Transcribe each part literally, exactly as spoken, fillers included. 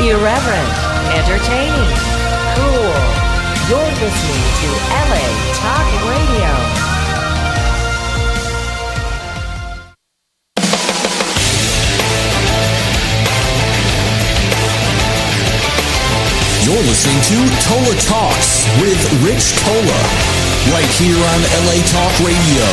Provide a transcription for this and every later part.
Irreverent, entertaining, cool. You're listening to L A Talk Radio. You're listening to Tola Talks with Rich Tola, right here on L A Talk Radio.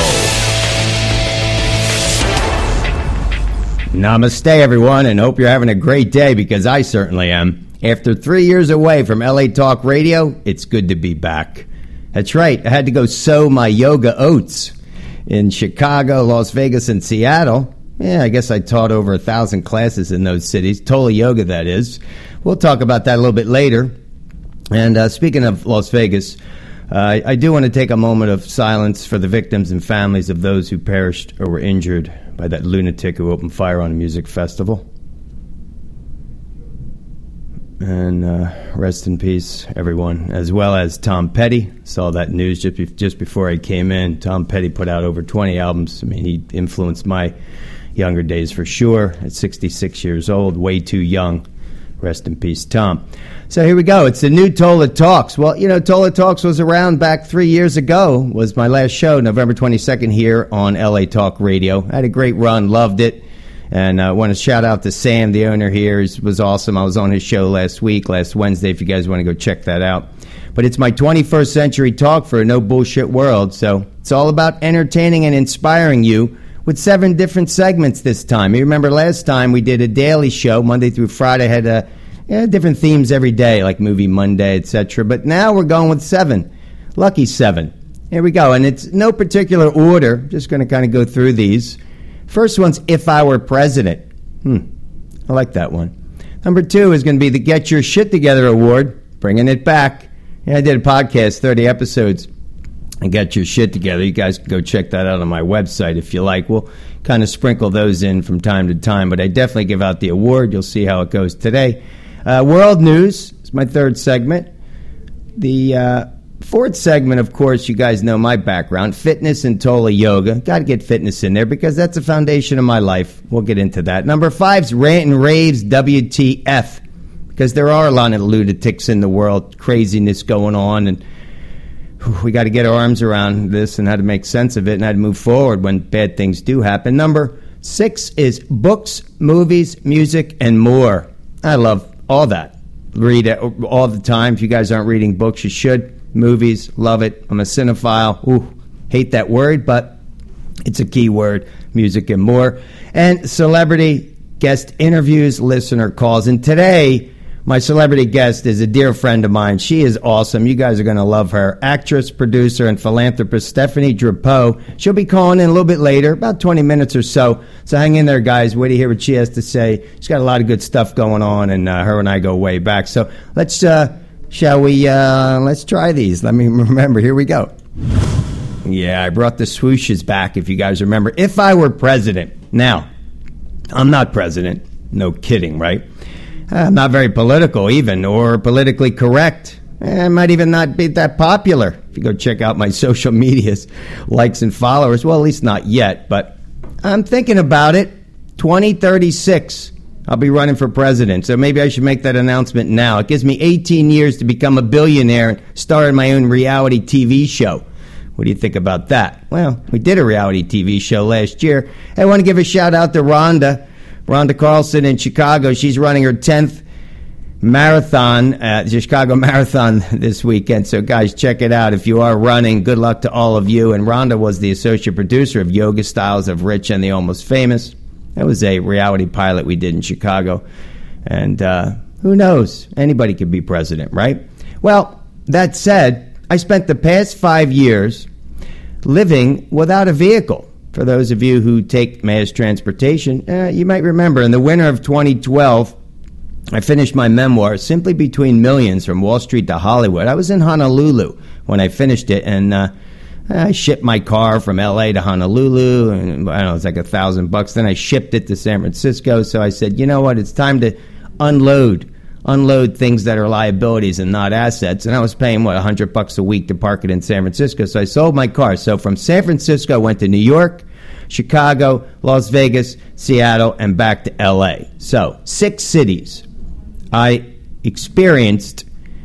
Namaste, everyone, and hope you're having a great day, because I certainly am. After three years away from L A Talk Radio, it's good to be back. That's right, I had to go sow my yoga oats in Chicago, Las Vegas, and Seattle. Yeah, I guess I taught over a thousand classes in those cities. Tola Yoga, that is. We'll talk about that a little bit later. And uh, speaking of Las Vegas, uh, I do want to take a moment of silence for the victims and families of those who perished or were injured by that lunatic who opened fire on a music festival. And uh, rest in peace, everyone, as well as Tom Petty. Saw that news just, be- just before I came in. Tom Petty put out over twenty albums. I mean, he influenced my younger days for sure. At sixty-six years old, way too young. Rest in peace, Tom. So here we go. It's the new Tola Talks. Well, you know, Tola Talks was around back three years ago. Was my last show, November twenty-second, here on L A Talk Radio. I had a great run, loved it. And I uh, want to shout out to Sam, the owner here. It was awesome. I was on his show last week, last Wednesday, if you guys want to go check that out. But it's my twenty-first century talk for a no-bullshit world. So it's all about entertaining and inspiring you with seven different segments this time. You remember last time we did a daily show, Monday through Friday, had a, yeah, different themes every day, like Movie Monday, et cetera. But now we're going with seven. Lucky seven. Here we go. And it's no particular order. Just going to kind of go through these. First one's If I Were President. Hmm. I like that one. Number two is going to be the Get Your Shit Together Award. Bringing it back. Yeah, I did a podcast, thirty episodes. And Get Your Shit Together. You guys can go check that out on my website if you like. We'll kind of sprinkle those in from time to time, but I definitely give out the award. You'll see how it goes today. Uh, World News is my third segment. The uh, fourth segment, of course, you guys know my background, fitness and Tola Yoga. Got to get fitness in there because that's the foundation of my life. We'll get into that. Number five's Rant and Raves W T F, because there are a lot of lunatics in the world, craziness going on, and we got to get our arms around this and how to make sense of it and how to move forward when bad things do happen. Number six is books, movies, music, and more. I love all that. Read it all the time. If you guys aren't reading books, you should. Movies, love it. I'm a cinephile. Ooh, hate that word, but it's a key word. Music and more. And celebrity guest interviews, listener calls. And today, my celebrity guest is a dear friend of mine. She is awesome. You guys are going to love her. Actress, producer, and philanthropist Stephanie Drapeau. She'll be calling in a little bit later, about twenty minutes or so. So hang in there, guys. Wait to hear what she has to say. She's got a lot of good stuff going on, and uh, her and I go way back. So let's, uh, shall we, uh, let's try these. Let me remember. Here we go. Yeah, I brought the swooshes back, if you guys remember. If I were president. Now, I'm not president. No kidding, right? I'm not very political even, or politically correct. I might even not be that popular. If you go check out my social medias, likes and followers, well, at least not yet, but I'm thinking about it. twenty thirty-six, I'll be running for president, so maybe I should make that announcement now. It gives me eighteen years to become a billionaire and star in my own reality T V show. What do you think about that? Well, we did a reality T V show last year. I want to give a shout out to Rhonda. Rhonda Carlson in Chicago. She's running her tenth marathon at the Chicago Marathon this weekend. So, guys, check it out. If you are running, good luck to all of you. And Rhonda was the associate producer of Yoga Styles of Rich and the Almost Famous. That was a reality pilot we did in Chicago. And uh, who knows? Anybody could be president, right? Well, that said, I spent the past five years living without a vehicle. For those of you who take mass transportation, uh, you might remember in the winter of twenty twelve, I finished my memoir, Simply Between Millions, From Wall Street to Hollywood. I was in Honolulu when I finished it, and uh, I shipped my car from L A to Honolulu, and I don't know, it's like a thousand bucks. Then I shipped it to San Francisco, so I said, you know what, it's time to unload, unload things that are liabilities and not assets. And I was paying, what, a hundred bucks a week to park it in San Francisco, so I sold my car. So from San Francisco, I went to New York, Chicago, Las Vegas, Seattle, and back to L A. So, six cities. I experienced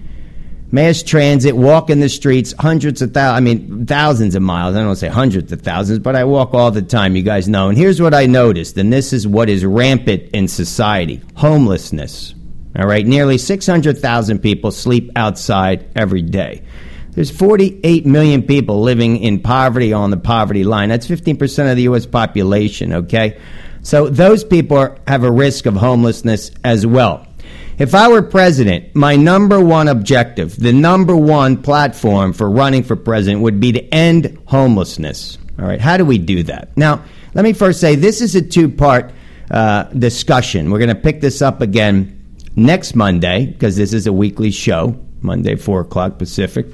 mass transit, walking the streets, hundreds of thousands, I mean, thousands of miles. I don't want to say hundreds of thousands, but I walk all the time, you guys know. And here's what I noticed, and this is what is rampant in society: homelessness. All right, nearly six hundred thousand people sleep outside every day. There's forty-eight million people living in poverty, on the poverty line. That's fifteen percent of the U S population, okay? So those people are, have a risk of homelessness as well. If I were president, my number one objective, the number one platform for running for president would be to end homelessness. All right, how do we do that? Now, let me first say this is a two-part uh, discussion. We're going to pick this up again next Monday, because this is a weekly show, Monday, four o'clock Pacific.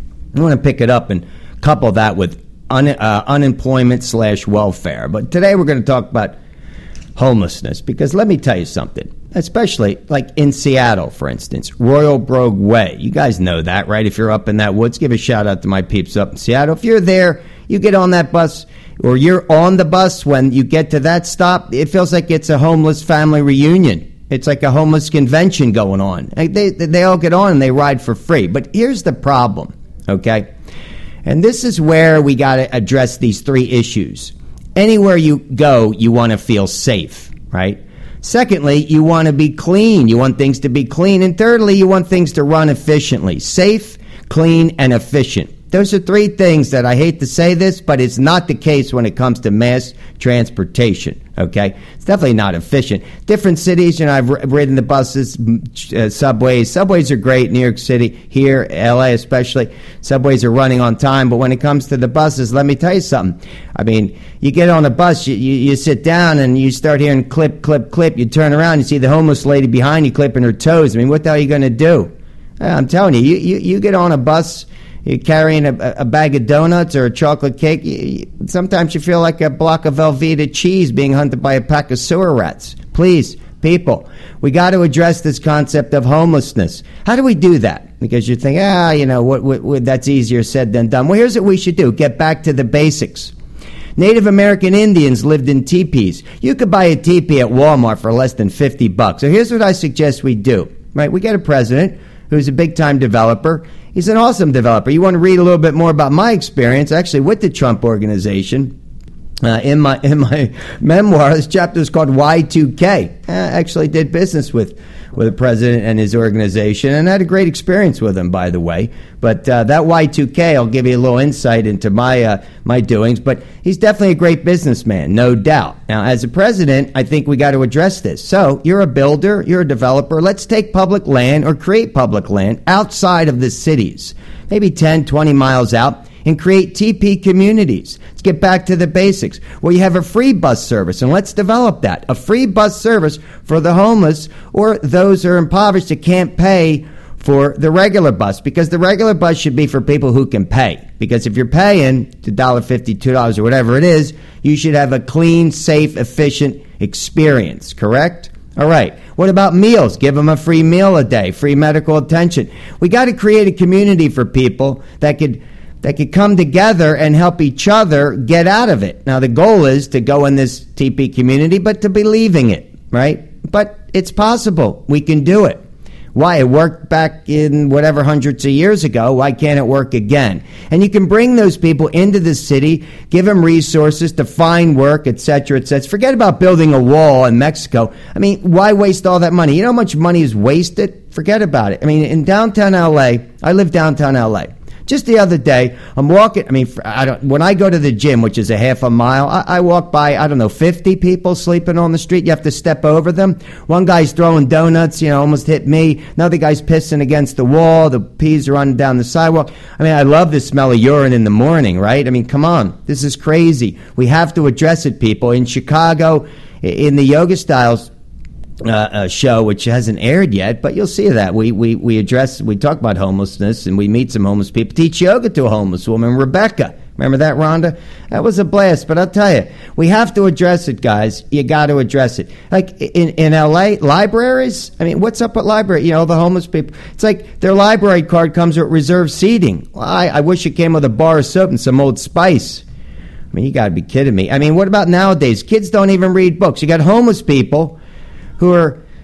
I want to pick it up and couple that with un, uh, unemployment slash welfare. But today we're going to talk about homelessness, because let me tell you something, especially like in Seattle, for instance, Royal Brogue Way. You guys know that, right? If you're up in that woods, give a shout out to my peeps up in Seattle. If you're there, you get on that bus, or you're on the bus when you get to that stop, it feels like it's a homeless family reunion. It's like a homeless convention going on. They, they all get on and they ride for free. But here's the problem, okay? And this is where we got to address these three issues. Anywhere you go, you want to feel safe, right? Secondly, you want to be clean. You want things to be clean. And thirdly, you want things to run efficiently. Safe, clean, and efficient. Those are three things that I hate to say this, but it's not the case when it comes to mass transportation, okay? It's definitely not efficient. Different cities, you know, I've ridden the buses, uh, subways. Subways are great, New York City, here, L A especially. Subways are running on time, but when it comes to the buses, let me tell you something. I mean, you get on a bus, you, you, you sit down, and you start hearing clip, clip, clip. You turn around, you see the homeless lady behind you clipping her toes. I mean, what the hell are you going to do? I'm telling you, you, you, you get on a bus, you're carrying a, a bag of donuts or a chocolate cake. You, you, sometimes you feel like a block of Velveeta cheese being hunted by a pack of sewer rats. Please, people, we got to address this concept of homelessness. How do we do that? Because you think, ah, you know, what, what, what, that's easier said than done. Well, here's what we should do. Get back to the basics. Native American Indians lived in teepees. You could buy a teepee at Walmart for less than fifty bucks. So here's what I suggest we do. Right? We get a president who's a big-time developer. He's an awesome developer. You want to read a little bit more about my experience, actually, with the Trump Organization. Uh, in my in my memoir, this chapter is called Y two K. I actually did business with, with the president and his organization, and I had a great experience with him, by the way. But uh, that Y two K, I'll give you a little insight into my uh, my doings. But he's definitely a great businessman, no doubt. Now, as a president, I think we got to address this. So, you're a builder, you're a developer. Let's take public land or create public land outside of the cities, maybe ten, twenty miles out, and create T P communities. Let's get back to the basics. Well, you have a free bus service, and let's develop that. A free bus service for the homeless or those who are impoverished that can't pay for the regular bus, because the regular bus should be for people who can pay. Because if you're paying one dollar fifty, two dollars, or whatever it is, you should have a clean, safe, efficient experience, correct? All right. What about meals? Give them a free meal a day, free medical attention. We got to create a community for people that could that could come together and help each other get out of it. Now, the goal is to go in this T P community, but to be leaving it, right? But it's possible. We can do it. Why? It worked back in whatever hundreds of years ago. Why can't it work again? And you can bring those people into the city, give them resources to find work, et cetera, et cetera. Forget about building a wall in Mexico. I mean, why waste all that money? You know how much money is wasted? Forget about it. I mean, in downtown L A, I live downtown L A. Just the other day, I'm walking, I mean, I don't, when I go to the gym, which is a half a mile, I, I walk by, I don't know, fifty people sleeping on the street. You have to step over them. One guy's throwing donuts, you know, almost hit me. Another guy's pissing against the wall. The peas are running down the sidewalk. I mean, I love the smell of urine in the morning, right? I mean, come on. This is crazy. We have to address it, people. In Chicago, in the Yoga Styles Uh, a show which hasn't aired yet, but you'll see that we we we address we talk about homelessness, and we meet some homeless people. Teach yoga to a homeless woman, Rebecca. Remember that, Rhonda? That was a blast. But I'll tell you, we have to address it, guys. You got to address it. Like in in L A, libraries. I mean, what's up with library? You know, the homeless people. It's like their library card comes with reserved seating. Well, I, I wish it came with a bar of soap and some Old Spice. I mean, you got to be kidding me. I mean, what about nowadays? Kids don't even read books. You got homeless people who are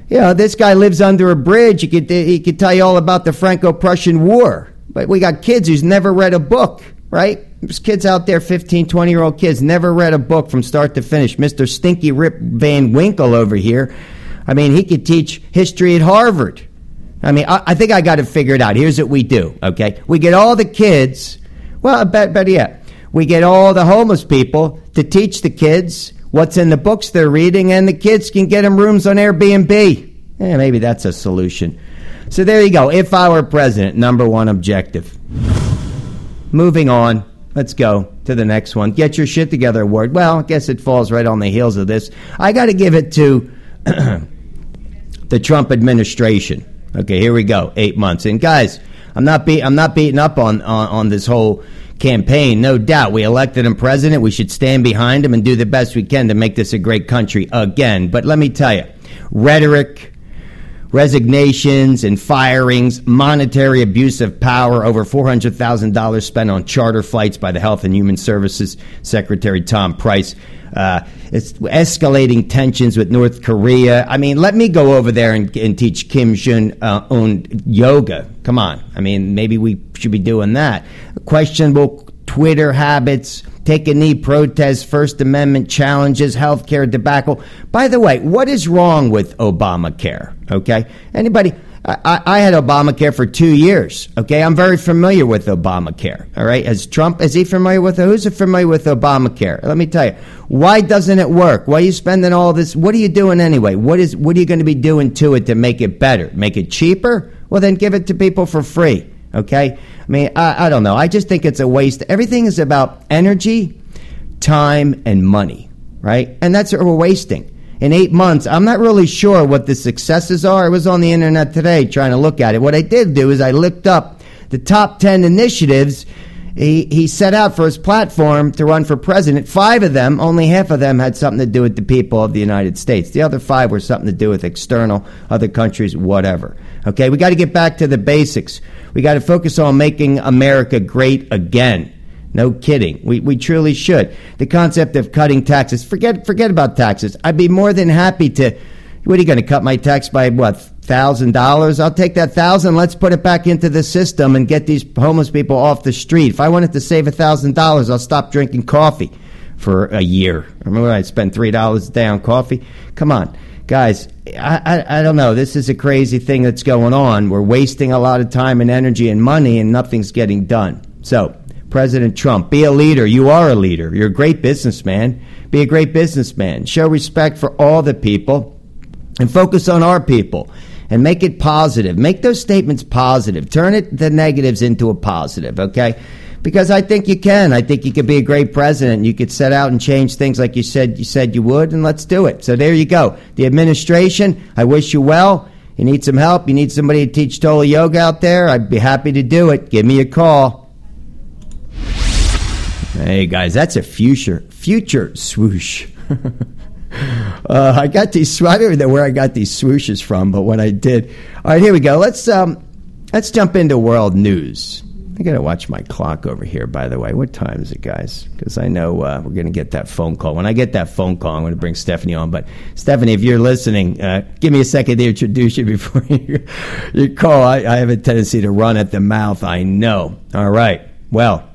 You know, this guy lives under a bridge. He could, he could tell you all about the Franco-Prussian War. But we got kids who's never read a book, right? There's kids out there, fifteen, twenty-year-old kids, never read a book from start to finish. Mister Stinky Rip Van Winkle over here, I mean, he could teach history at Harvard. I mean, I, I think I got it figured out. Here's what we do, okay? We get all the kids, well, bet, better yet, we get all the homeless people to teach the kids what's in the books they're reading, and the kids can get them rooms on Airbnb. Yeah, maybe that's a solution. So there you go. If I were president, number one objective. Moving on. Let's go to the next one. Get your shit together award. Well, I guess it falls right on the heels of this. I got to give it to the Trump administration. Okay, here we go. Eight months. And guys, I'm not be- I'm not beating up on, on, on this whole campaign. No doubt. We elected him president. We should stand behind him and do the best we can to make this a great country again. But let me tell you, rhetoric, resignations and firings, monetary abuse of power, over four hundred thousand dollars spent on charter flights by the Health and Human Services Secretary Tom Price. Uh, it's escalating tensions with North Korea. I mean, let me go over there and, and teach Kim Jong-un uh, yoga. Come on. I mean, maybe we should be doing that. Questionable Twitter habits, take a knee protests, First Amendment challenges, healthcare debacle. By the way, what is wrong with Obamacare? Okay, anybody? I, I had Obamacare for two years. Okay, I'm very familiar with Obamacare. All right, is Trump, is he familiar with it? Who's familiar with Obamacare? Let me tell you, why doesn't it work? Why are you spending all this? What are you doing anyway? What is? What are you going to be doing to it to make it better? Make it cheaper? Well, then give it to people for free. Okay, I mean, I, I don't know. I just think it's a waste. Everything is about energy, time, and money, right? And that's what we're wasting. In eight months, I'm not really sure what the successes are. I was on the internet today trying to look at it. What I did do is I looked up the top ten initiatives he, he set out for his platform to run for president. Five of them, only half of them had something to do with the people of the United States. The other five were something to do with external, other countries, whatever. Okay, we got to get back to the basics. We got to focus on making America great again. No kidding. We we truly should. The concept of cutting taxes, forget forget about taxes. I'd be more than happy to, what are you going to cut my tax by, what, one thousand dollars? I'll take that one thousand dollars, let's put it back into the system and get these homeless people off the street. If I wanted to save one thousand dollars, I'll stop drinking coffee for a year. Remember I spend three dollars a day on coffee? Come on. Guys, I, I I don't know. This is a crazy thing that's going on. We're wasting a lot of time and energy and money, and nothing's getting done. So, President Trump, be a leader. You are a leader. You're a great businessman. Be a great businessman. Show respect for all the people and focus on our people and make it positive. Make those statements positive. Turn it, the negatives into a positive, okay? Because I think you can. I think you could be a great president. You could set out and change things like you said you said you would, and let's do it. So there you go. The administration, I wish you well. You need some help. You need somebody to teach Tola Yoga out there. I'd be happy to do it. Give me a call. Hey, guys, that's a future future swoosh. uh, I got these, I don't know where I got these swooshes from, but what I did. All right, here we go. Let's um, let's jump into world news. I got to watch my clock over here, by the way. What time is it, guys? Because I know uh, we're going to get that phone call. When I get that phone call, I'm going to bring Stephanie on. But, Stephanie, if you're listening, uh, give me a second to introduce you before you, you call. I, I have a tendency to run at the mouth, I know. All right. Well,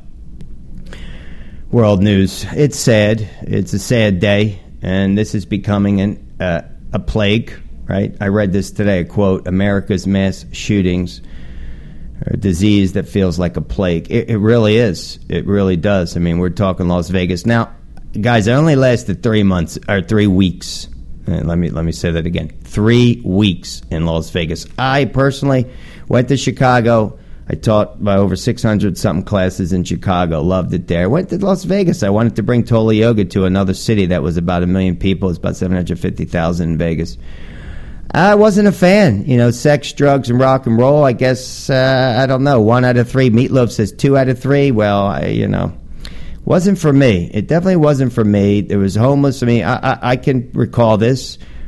world news. It's sad. It's a sad day, and this is becoming an, uh, a plague, right? I read this today, a quote, America's mass shootings, a disease that feels like a plague. It, it really is. It really does. I mean, we're talking Las Vegas. Now, guys, it only lasted three months, or three weeks. And let me let me say that again. Three weeks in Las Vegas. I personally went to Chicago. I taught by over six hundred something classes in Chicago. Loved it there. Went to Las Vegas. I wanted to bring Tola Yoga to another city that was about a million people. It's about seven hundred fifty thousand in Vegas. I wasn't a fan. You know, sex, drugs, and rock and roll. I guess, uh, I don't know, one out of three. Meatloaf says two out of three. Well, I, you know, wasn't for me. It definitely wasn't for me. There was homeless. I mean, I, I, I can recall this.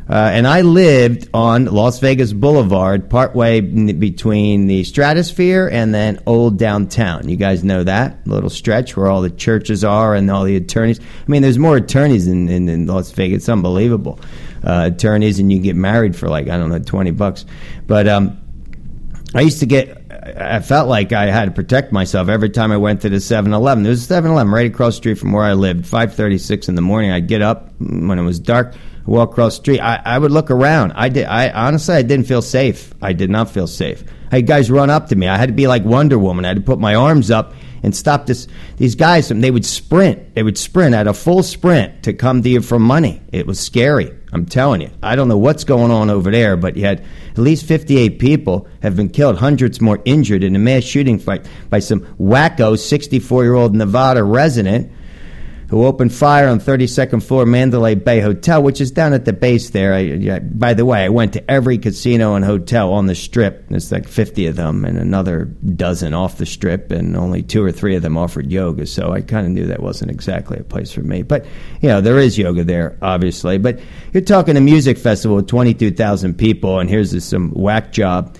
Uh, and I lived on Las Vegas Boulevard, partway n- between the Stratosphere and then Old Downtown. You guys know that little stretch where all the churches are and all the attorneys. I mean, there's more attorneys in, in, in Las Vegas. It's unbelievable. Uh, attorneys, and you get married for like, I don't know, twenty bucks. But um, I used to get, I felt like I had to protect myself every time I went to the seven eleven. There was a seven eleven right across the street from where I lived. five thirty-six in the morning, I'd get up when it was dark, walk across the street. I, I would look around. I did. I honestly, I didn't feel safe. I did not feel safe. I had guys run up to me. I had to be like Wonder Woman. I had to put my arms up and stop this. These guys, they would sprint. They would sprint at a full sprint to come to you for money. It was scary. I'm telling you. I don't know what's going on over there, but you had at least fifty-eight people have been killed, hundreds more injured in a mass shooting fight by some wacko sixty-four-year-old Nevada resident who opened fire on thirty-second floor Mandalay Bay Hotel, which is down at the base there. I, I, by the way, I went to every casino and hotel on the Strip. There's like fifty of them and another dozen off the Strip, and only two or three of them offered yoga, so I kind of knew that wasn't exactly a place for me. But, you know, there is yoga there, obviously. But you're talking a music festival with twenty-two thousand people, and here's this, some whack job.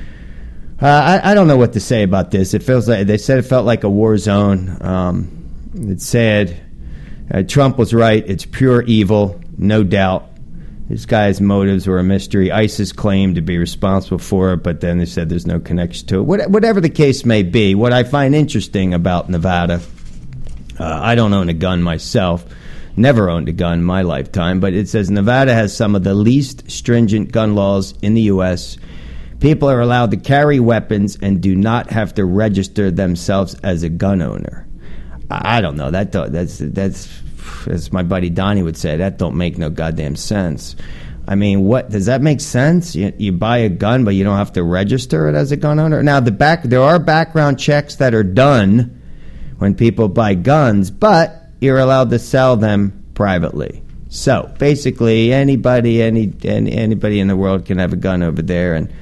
Uh, I, I don't know what to say about this. It feels like, they said it felt like a war zone. Um, it's sad. Uh, Trump was right. It's pure evil, no doubt. This guy's motives were a mystery. ISIS claimed to be responsible for it, but then they said there's no connection to it. What, whatever the case may be, what I find interesting about Nevada, uh, I don't own a gun myself, never owned a gun in my lifetime, but it says Nevada has some of the least stringent gun laws in the U S People are allowed to carry weapons and do not have to register themselves as a gun owner. I don't know. That that's that's as my buddy Donnie would say. That don't make no goddamn sense. I mean, what does that make sense? You, you buy a gun, but you don't have to register it as a gun owner. Now, the back there are background checks that are done when people buy guns, but you're allowed to sell them privately. So basically, anybody, any, any anybody in the world can have a gun over there, and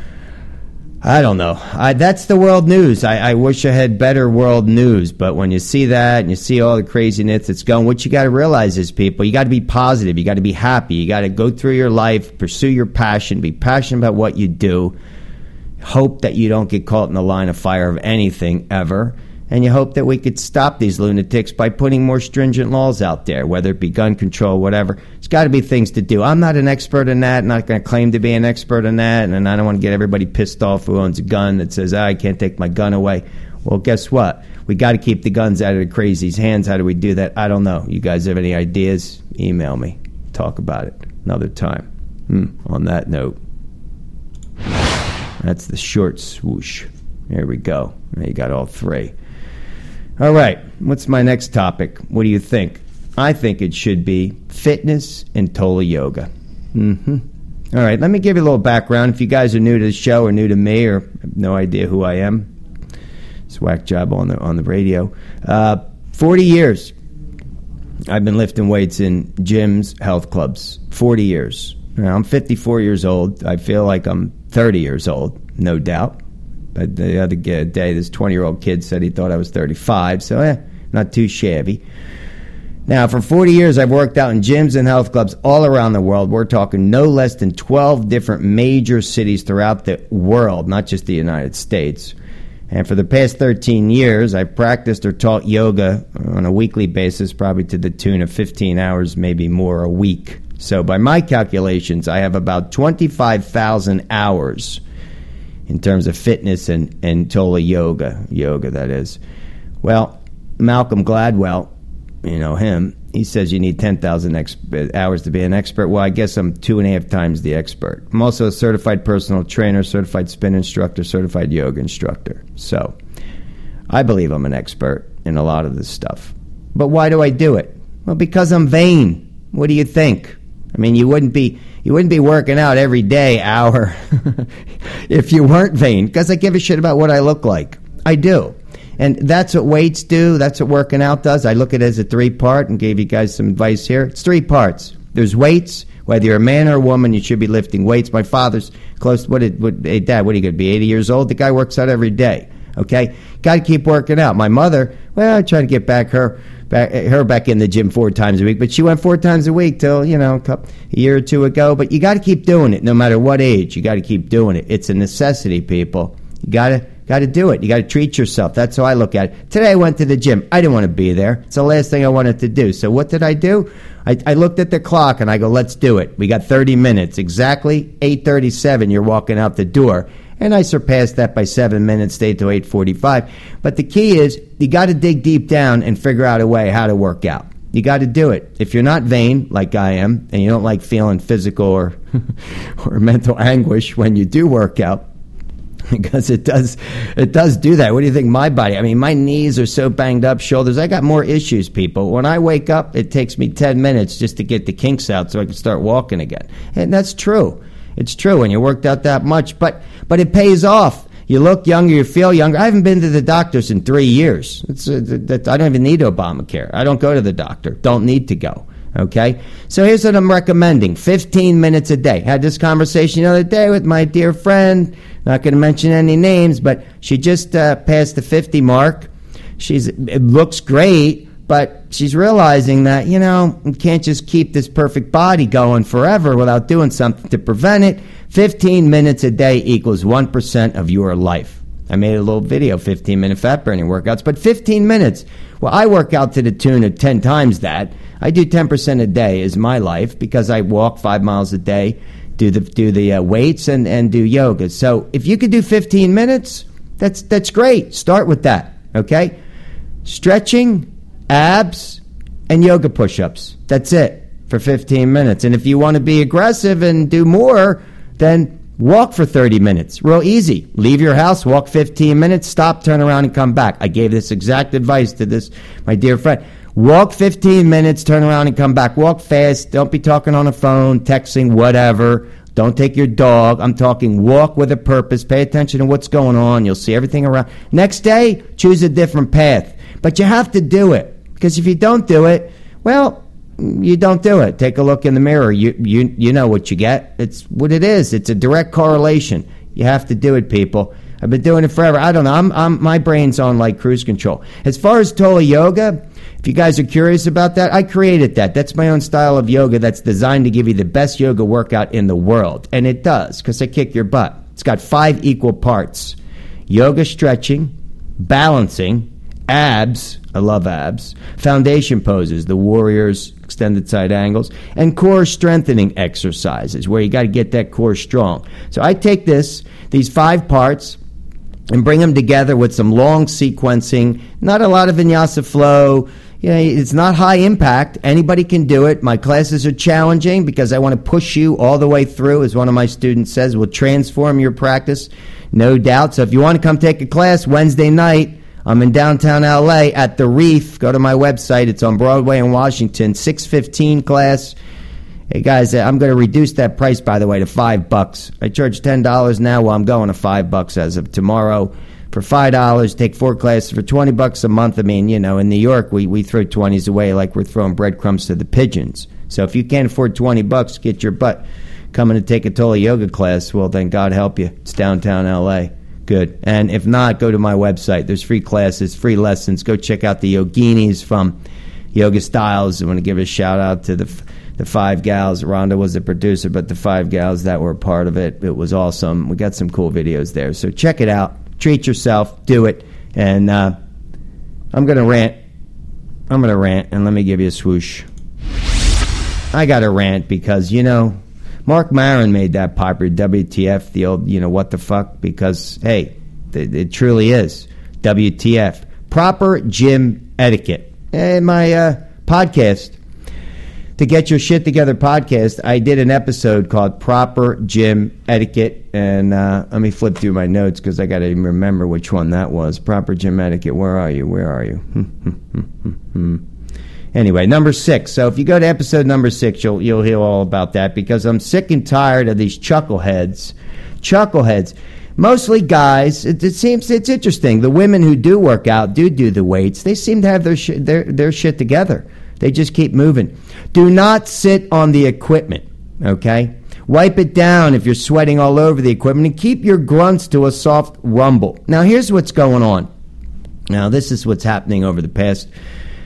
I don't know. I, that's the world news. I, I wish I had better world news, but when you see that and you see all the craziness that's going, what you got to realize is, people, you got to be positive. You got to be happy. You got to go through your life, pursue your passion, be passionate about what you do. Hope that you don't get caught in the line of fire of anything ever. And you hope that we could stop these lunatics by putting more stringent laws out there, whether it be gun control, whatever. There's got to be things to do. I'm not an expert in that. I'm not going to claim to be an expert in that. And I don't want to get everybody pissed off who owns a gun that says, oh, I can't take my gun away. Well, guess what? We got to keep the guns out of the crazies' hands. How do we do that? I don't know. You guys have any ideas? Email me. Talk about it another time. Hmm. On that note, that's the short swoosh. There we go. Now you got all three. All right, what's my next topic? What do you think? I think it should be fitness and Tola Yoga. Mm-hmm. All right, let me give you a little background. If you guys are new to the show or new to me or have no idea who I am, it's a whack job on the on the radio. Uh, forty years I've been lifting weights in gyms, health clubs. forty years. Now, I'm fifty-four years old. I feel like I'm thirty years old, no doubt. But the other day, this twenty-year-old kid said he thought I was thirty-five, so eh, not too shabby. Now, for forty years, I've worked out in gyms and health clubs all around the world. We're talking no less than twelve different major cities throughout the world, not just the United States. And for the past thirteen years, I've practiced or taught yoga on a weekly basis, probably to the tune of fifteen hours, maybe more a week. So by my calculations, I have about twenty-five thousand hours in terms of fitness and, and Tola yoga, yoga that is. Well, Malcolm Gladwell, you know him, he says you need ten thousand ex- hours to be an expert. Well, I guess I'm two and a half times the expert. I'm also a certified personal trainer, certified spin instructor, certified yoga instructor. So I believe I'm an expert in a lot of this stuff. But why do I do it? Well, because I'm vain. What do you think? I mean, you wouldn't be you wouldn't be working out every day, hour, if you weren't vain, because I give a shit about what I look like. I do. And that's what weights do. That's what working out does. I look at it as a three-part and gave you guys some advice here. It's three parts. There's weights. Whether you're a man or a woman, you should be lifting weights. My father's close to, what, did, what hey, Dad, what are you going to be, eighty years old? The guy works out every day. Okay? Got to keep working out. My mother, well, I try to get back her back, her back in the gym four times a week, but she went four times a week till, you know, a, couple, a year or two ago. But you got to keep doing it no matter what age. You got to keep doing it. It's a necessity, people. You got to got to do it. You got to treat yourself. That's how I look at it. Today I went to the gym. I didn't want to be there. It's the last thing I wanted to do. So what did I do? I, I looked at the clock and I go, let's do it. We got thirty minutes. Exactly eight thirty-seven, you're walking out the door. And I surpassed that by seven minutes, stayed till eight forty-five. But the key is you got to dig deep down and figure out a way how to work out. You got to do it. If you're not vain, like I am, and you don't like feeling physical or or mental anguish when you do work out, because it does it does do that. What do you think my body? I mean, my knees are so banged up, shoulders. I got more issues, people. When I wake up, it takes me ten minutes just to get the kinks out so I can start walking again. And that's true. It's true when you worked out that much, but but it pays off. You look younger, you feel younger. I haven't been to the doctors in three years. It's, uh, that, I don't even need Obamacare. I don't go to the doctor. Don't need to go. Okay? So here's what I'm recommending. fifteen minutes a day. Had this conversation the other day with my dear friend. Not going to mention any names, but she just uh, passed the fifty mark. She's It looks great, but she's realizing that, you know, you can't just keep this perfect body going forever without doing something to prevent it. fifteen minutes a day equals one percent of your life. I made a little video, fifteen-minute fat-burning workouts, but fifteen minutes. Well, I work out to the tune of ten times that. I do ten percent a day is my life because I walk five miles a day, do the do the uh, weights, and, and do yoga. So if you could do fifteen minutes, that's that's great. Start with that, okay? Stretching, abs, and yoga push-ups. That's it for fifteen minutes. And if you want to be aggressive and do more, then walk for thirty minutes. Real easy. Leave your house, walk fifteen minutes, stop, turn around, and come back. I gave this exact advice to this, my dear friend. Walk fifteen minutes, turn around, and come back. Walk fast. Don't be talking on the phone, texting, whatever. Don't take your dog. I'm talking walk with a purpose. Pay attention to what's going on. You'll see everything around. Next day, choose a different path. But you have to do it. Because if you don't do it, well, you don't do it. Take a look in the mirror. You you you know what you get. It's what it is. It's a direct correlation. You have to do it, people. I've been doing it forever. I don't know. I'm I'm my brain's on like cruise control. As far as Tola Yoga, if you guys are curious about that, I created that. That's my own style of yoga that's designed to give you the best yoga workout in the world. And it does, because I kick your butt. It's got five equal parts. Yoga stretching, balancing, abs, I love abs, foundation poses, the warriors, extended side angles, and core strengthening exercises where you got to get that core strong. So I take this, these five parts, and bring them together with some long sequencing, not a lot of vinyasa flow. You know, it's not high impact. Anybody can do it. My classes are challenging because I want to push you all the way through, as one of my students says, will transform your practice, no doubt. So if you want to come take a class Wednesday night, I'm in downtown L A at The Reef. Go to my website. It's on Broadway in Washington. six fifteen class. Hey, guys, I'm going to reduce that price, by the way, to five bucks. I charge ten dollars now. Well, I'm going to five bucks as of tomorrow. For five dollars, take four classes for twenty bucks a month. I mean, you know, in New York, we, we throw twenties away like we're throwing breadcrumbs to the pigeons. So if you can't afford twenty bucks, get your butt coming to take a Tola Yoga class. Well, then God help you. It's downtown L A. Good. And if not, go to my website. There's free classes, free lessons. Go check out the yoginis from Yoga Styles. I want to give a shout out to the the five gals. Rhonda was the producer, but the five gals that were a part of it, it was awesome. We got some cool videos there. So check it out. Treat yourself. Do it. And uh, I'm going to rant. I'm going to rant, and let me give you a swoosh. I got to rant because, you know, Mark Maron made that popular, W T F, the old, you know, what the fuck, because, hey, it, it truly is. W T F. Proper gym etiquette. In my uh, podcast, the Get Your Shit Together podcast, I did an episode called Proper Gym Etiquette, and uh, let me flip through my notes because I got to even remember which one that was. Proper Gym Etiquette, where are you? Where are you? Anyway, number six. So if you go to episode number six, you'll you'll hear all about that because I'm sick and tired of these chuckleheads. Chuckleheads. Mostly guys. It, it seems it's interesting. The women who do work out, do do the weights, they seem to have their sh- their their shit together. They just keep moving. Do not sit on the equipment, okay? Wipe it down if you're sweating all over the equipment and keep your grunts to a soft rumble. Now, here's what's going on. Now, this is what's happening over the past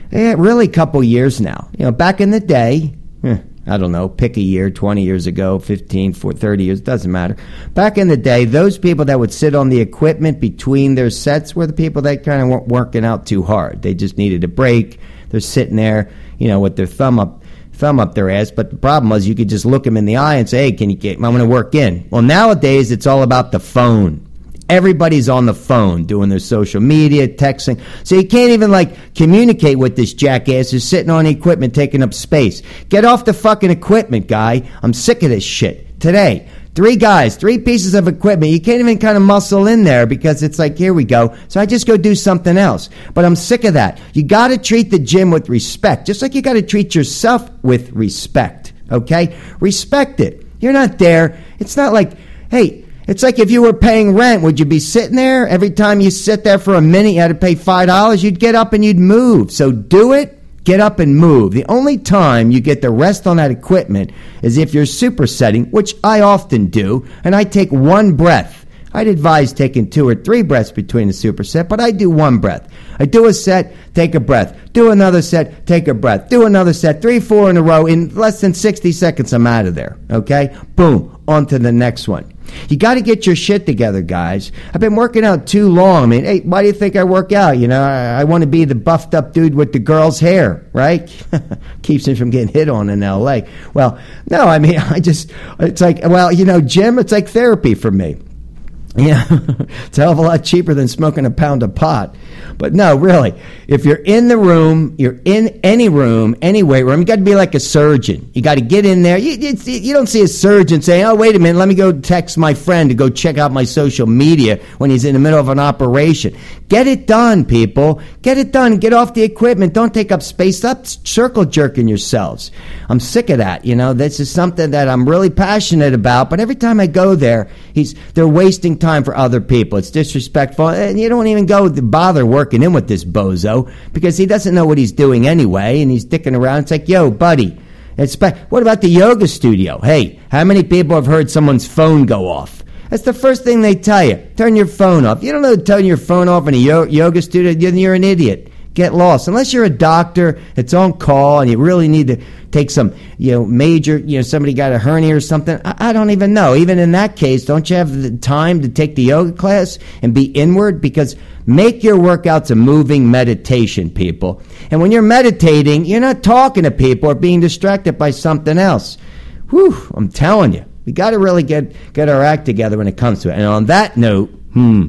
eh, really a couple years now. You know, back in the day, eh, I don't know, pick a year, twenty years ago, fifteen, for thirty years, doesn't matter. Back in the day, those people that would sit on the equipment between their sets were the people that kind of weren't working out too hard. They just needed a break. They're sitting there, you know, with their thumb up, thumb up their ass. But the problem was you could just look them in the eye and say, hey, can you get, I'm going to work in. Well, nowadays, it's all about the phone. Everybody's on the phone doing their social media, texting. So you can't even, like, communicate with this jackass who's sitting on the equipment taking up space. Get off the fucking equipment, guy. I'm sick of this shit. Today, three guys, three pieces of equipment. You can't even kind of muscle in there because it's like, here we go. So I just go do something else. But I'm sick of that. You got to treat the gym with respect, just like you got to treat yourself with respect, okay? Respect it. You're not there. It's not like, hey, it's like if you were paying rent, would you be sitting there? Every time you sit there for a minute, you had to pay five dollars. You'd get up and you'd move. So do it. Get up and move. The only time you get the rest on that equipment is if you're supersetting, which I often do, and I take one breath. I'd advise taking two or three breaths between a superset, but I do one breath. I do a set, take a breath. Do another set, take a breath. Do another set, three, four in a row. In less than sixty seconds, I'm out of there. Okay? Boom. On to the next one. You got to get your shit together, guys. I've been working out too long. I mean, hey, why do you think I work out? You know, I, I want to be the buffed up dude with the girl's hair, right? Keeps me from getting hit on in L A. Well, no, I mean, I just, it's like, well, you know, gym, it's like therapy for me. Yeah, it's a hell of a lot cheaper than smoking a pound of pot. But no, really, if you're in the room, you're in any room, any weight room, you got to be like a surgeon. You got to get in there. You, you, you don't see a surgeon saying, oh, wait a minute, let me go text my friend to go check out my social media when he's in the middle of an operation. Get it done, people. Get it done. Get off the equipment. Don't take up space. Stop circle jerking yourselves. I'm sick of that. You know, this is something that I'm really passionate about. But every time I go there, he's they're wasting time for other people. It's disrespectful. And you don't even go to bother working in with this bozo because he doesn't know what he's doing anyway. And he's dicking around. It's like, yo, buddy. It's, what about the yoga studio? Hey, how many people have heard someone's phone go off? That's the first thing they tell you. Turn your phone off. You don't know to turn your phone off in a yo- yoga studio, then you're an idiot. Get lost. Unless you're a doctor, it's on call, and you really need to take some, you know, major, you know, somebody got a hernia or something. I, I don't even know. Even in that case, don't you have the time to take the yoga class and be inward? Because make your workouts a moving meditation, people. And when you're meditating, you're not talking to people or being distracted by something else. Whew, I'm telling you. We got to really get, get our act together when it comes to it. And on that note, hmm,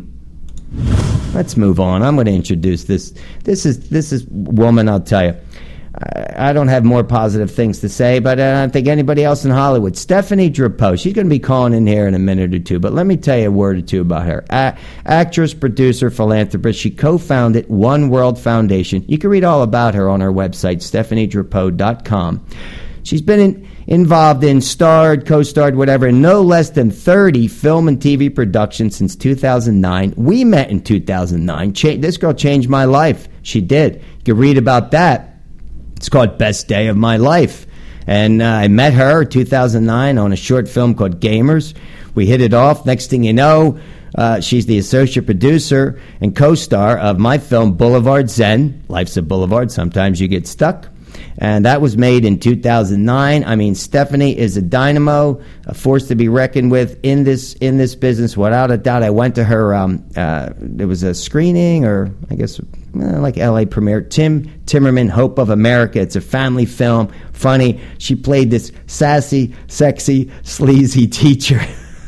let's move on. I'm going to introduce this. This is this is woman, I'll tell you. I, I don't have more positive things to say, but I don't think anybody else in Hollywood. Stephanie Drapeau. She's going to be calling in here in a minute or two, but let me tell you a word or two about her. A- actress, producer, philanthropist. She co-founded One World Foundation. You can read all about her on her website, stephanie drapeau dot com. She's been in, involved in, starred, co-starred, whatever, in no less than thirty film and T V productions since two thousand nine. We met in two thousand nine. Cha- this girl changed my life. She did. You can read about that. It's called Best Day of My Life. And uh, I met her in two thousand nine on a short film called Gamers. We hit it off. Next thing you know, uh, she's the associate producer and co-star of my film Boulevard Zen. Life's a boulevard. Sometimes you get stuck. And that was made in two thousand nine. I mean, Stephanie is a dynamo, a force to be reckoned with in this in this business. Without a doubt, I went to her. Um, uh, there was a screening, or I guess uh, like L A premiere. Tim Timmerman, Hope of America. It's a family film. Funny. She played this sassy, sexy, sleazy teacher.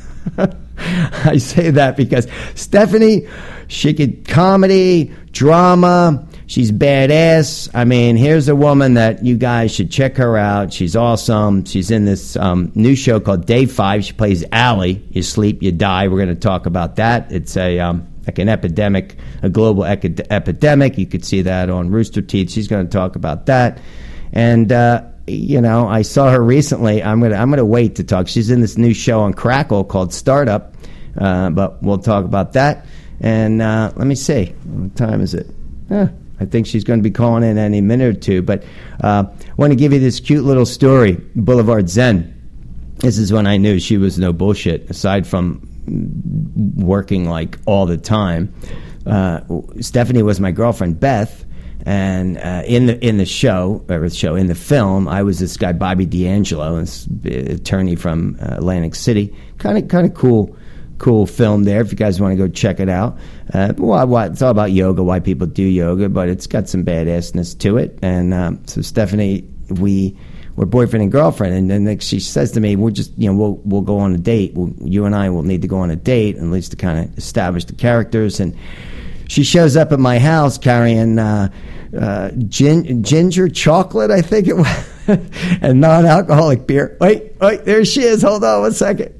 I say that because Stephanie, she could comedy, drama. She's badass. I mean, here's a woman that you guys should check her out. She's awesome. She's in this um, new show called Day Five. She plays Allie. You sleep, you die. We're going to talk about that. It's a um, like an epidemic, a global ec- epidemic. You could see that on Rooster Teeth. She's going to talk about that. And uh, you know, I saw her recently. I'm gonna I'm gonna wait to talk. She's in this new show on Crackle called Startup. Uh, but we'll talk about that. And uh, let me see. What time is it? Eh. I think she's going to be calling in any minute or two. But uh, I want to give you this cute little story, Boulevard Zen. This is when I knew she was no bullshit, aside from working like all the time. Uh, Stephanie was my girlfriend, Beth, And uh, in the in the show, or the show in the film, I was this guy Bobby D'Angelo, this attorney from uh, Atlantic City. Kind of kind of cool, cool film there. If you guys want to go check it out, uh, well, what, it's all about yoga, why people do yoga, but it's got some badassness to it. And um, so Stephanie, we were boyfriend and girlfriend, and then like, she says to me, "We'll just you know we'll we'll go on a date. We'll, you and I will need to go on a date, at least to kind of establish the characters." And she shows up at my house carrying uh, uh, gin, ginger chocolate, I think it was, and non-alcoholic beer. Wait, wait, there she is. Hold on one second.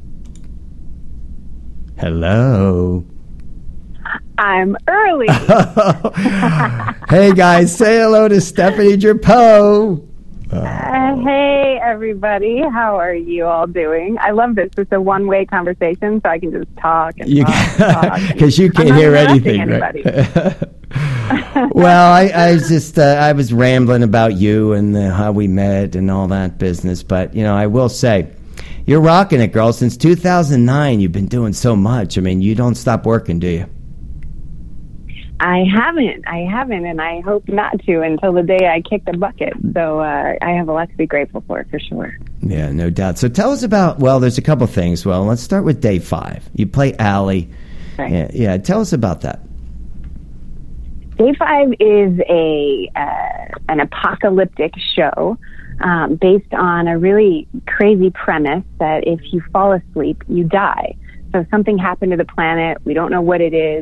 Hello. I'm early. Hey, guys, say hello to Stephanie Drapeau. Uh, hey, everybody. How are you all doing? I love this. It's a one-way conversation, so I can just talk and you, talk. Because you can't hear anything, right? Well, I, I was just, uh, I was rambling about you and the, how we met and all that business. But, you know, I will say, you're rocking it, girl. Since two thousand nine, you've been doing so much. I mean, you don't stop working, do you? I haven't. I haven't, and I hope not to until the day I kick the bucket. So uh, I have a lot to be grateful for, for sure. Yeah, no doubt. So tell us about, well, there's a couple things. Well, let's start with day five. You play Allie. Right. Yeah, yeah, tell us about that. Day five is a uh, an apocalyptic show um, based on a really crazy premise that if you fall asleep, you die. So something happened to the planet. We don't know what it is.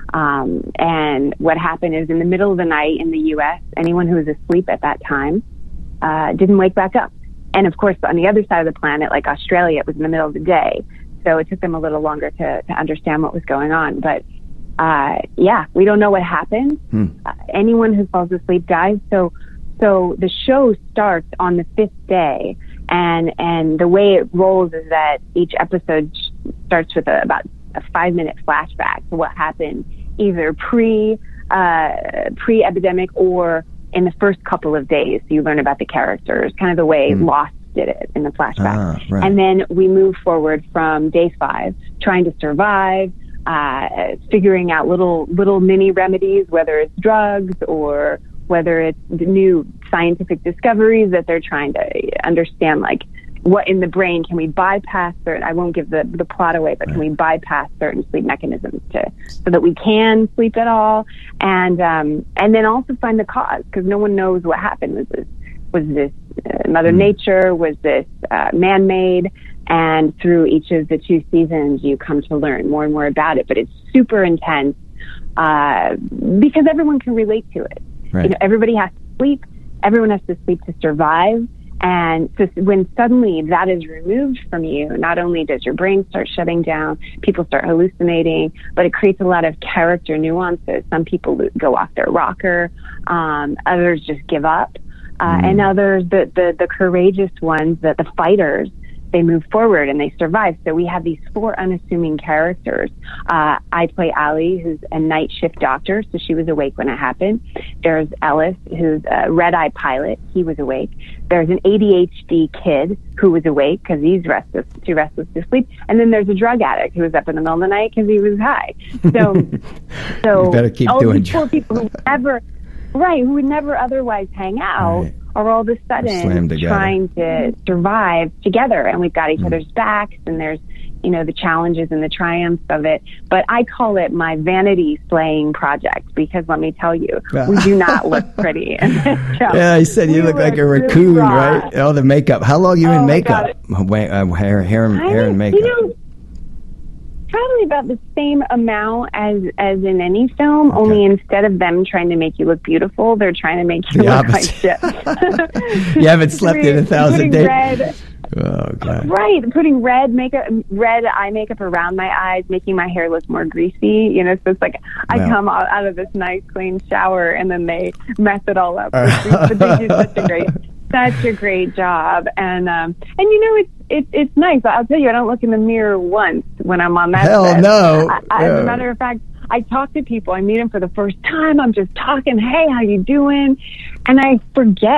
Um, and what happened is in the middle of the night in the U S, anyone who was asleep at that time uh, didn't wake back up. And of course, on the other side of the planet, like Australia, it was in the middle of the day. So it took them a little longer to, to understand what was going on. But uh, yeah, we don't know what happened. Hmm. Uh, anyone who falls asleep dies. So so the show starts on the fifth day. And, and the way it rolls is that each episode starts with a, about a five-minute flashback to what happened either pre, uh, pre-epidemic or in the first couple of days. So you learn about the characters, kind of the way mm. Lost did it in the flashback. Ah, right. And then we move forward from day five, trying to survive, uh, figuring out little, little mini remedies, whether it's drugs or whether it's the new scientific discoveries that they're trying to understand, like, what in the brain can we bypass certain, I won't give the, the plot away, but can we bypass certain sleep mechanisms to, so that we can sleep at all? And, um, and then also find the cause, because no one knows what happened. Was this, was this uh, Mother mm. Nature? Was this uh, man-made? And through each of the two seasons, you come to learn more and more about it. But it's super intense uh, because everyone can relate to it. Right. You know, everybody has to sleep. Everyone has to sleep to survive. And so when suddenly that is removed from you, not only does your brain start shutting down, people start hallucinating, but it creates a lot of character nuances. Some people go off their rocker. Um, others just give up. Uh, mm. And others, the, the, the courageous ones, the, the fighters, they move forward and they survive. So we have these four unassuming characters. Uh, I play Allie, who's a night shift doctor, so she was awake when it happened. There's Ellis, who's a red-eye pilot. He was awake. There's an A D H D kid who was awake because he's restless, too restless to sleep. And then there's a drug addict who was up in the middle of the night because he was high. So, so you better keep all doing these poor people who never, right, who would never otherwise hang out. Right. Are all of a sudden trying to survive together, and we've got each mm. other's backs, and there's, you know, the challenges and the triumphs of it. But I call it my vanity slaying project, because let me tell you, we do not look pretty in this show. Yeah, he said you look, look like a raccoon, really right? All the makeup. How long are you oh in makeup? Wait, uh, hair, hair, I hair and makeup. You know, probably about the same amount as as in any film, okay. Only instead of them trying to make you look beautiful, they're trying to make you the look opposite. Like shit. You haven't slept in a thousand days. Red, oh, God. Right, putting red makeup, red eye makeup around my eyes, making my hair look more greasy. You know, so it's like I well. come out, out of this nice clean shower, and then they mess it all up. But they do such a great. Such a great job, and um, and you know it's it's it's nice. I'll tell you, I don't look in the mirror once when I'm on that. Hell set. no! I, I, no. As a matter of fact, I talk to people. I meet them for the first time. I'm just talking. Hey, how you doing? And I forget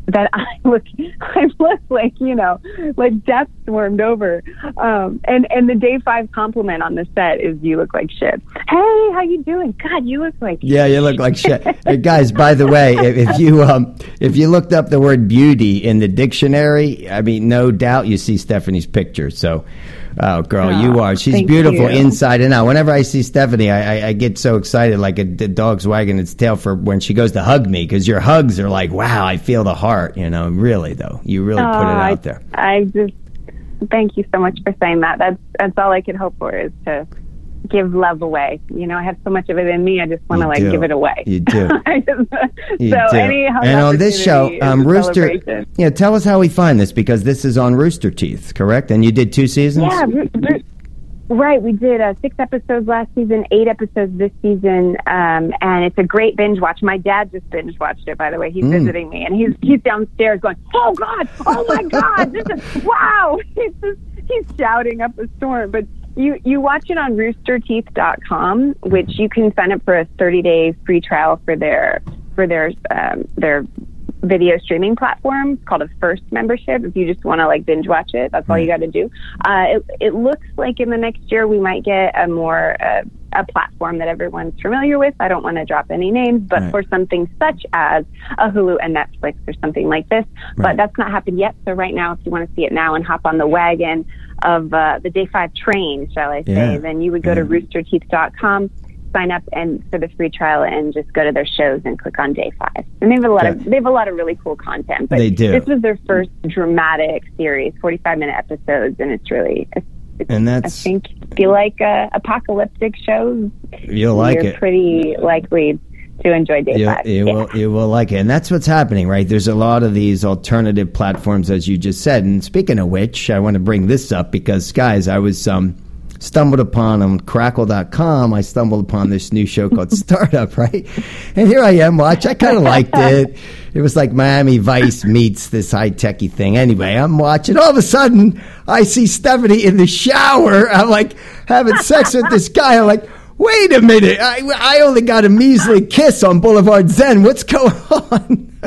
that I look, I look like, you know, like death swarmed over. Um, and, and the day five compliment on the set is, you look like shit. Hey, how you doing? God, you look like shit. Yeah, you look like shit. Hey, guys, by the way, if, if you um, if you looked up the word beauty in the dictionary, I mean, no doubt you see Stephanie's picture. So, oh, girl, oh, you are. She's beautiful you. inside and out. Whenever I see Stephanie, I, I, I get so excited, like a, a dog's wagging its tail for when she goes to hug me, because your hugs are like, wow, I feel the heart. You know, really, though. You really oh, put it out I, there. I just, thank you so much for saying that. That's, that's all I could hope for, is to give love away. You know, I have so much of it in me. I just want to like do. give it away. You do. I just, you so do. Any and on this show, um, Rooster. Yeah, tell us how we find this, because this is on Rooster Teeth, correct? And you did two seasons. Yeah, ro- ro- right. We did uh, six episodes last season, eight episodes this season, um, and it's a great binge watch. My dad just binge watched it, by the way. He's mm. visiting me, and he's he's downstairs going, "Oh God, oh my God, this is wow!" He's just he's shouting up a storm, but. You you watch it on rooster teeth dot com, which you can sign up for a thirty day free trial for their for their um, their video streaming platform. It's called a First membership. If you just want to like binge watch it, that's all you got to do. Uh, it it looks like in the next year we might get a more uh, a platform that everyone's familiar with. I don't want to drop any names, but right. for something such as a Hulu and Netflix or something like this. Right. But that's not happened yet. So right now, if you want to see it now and hop on the wagon of uh, the day five train, shall I say, yeah. then you would go yeah. to rooster teeth dot com, sign up and for the free trial, and just go to their shows and click on day five. And they have a lot okay. of they have a lot of really cool content. But they do. This was their first dramatic series, forty-five minute episodes, and it's really it's, it's, and that's I think if you like uh, apocalyptic shows, you'll like you're it. Pretty likely to enjoy day you, five. You, yeah. will, you will like it. And that's what's happening, right? There's a lot of these alternative platforms, as you just said. And speaking of which, I want to bring this up because, guys, I was um, stumbled upon on crackle dot com. I stumbled upon this new show called Startup, right? And here I am, watch. I kind of liked it. It was like Miami Vice meets this high-techy thing. Anyway, I'm watching. All of a sudden, I see Stephanie in the shower. I'm like having sex with this guy. I'm like, wait a minute, I, I only got a measly kiss on Boulevard Zen. What's going on?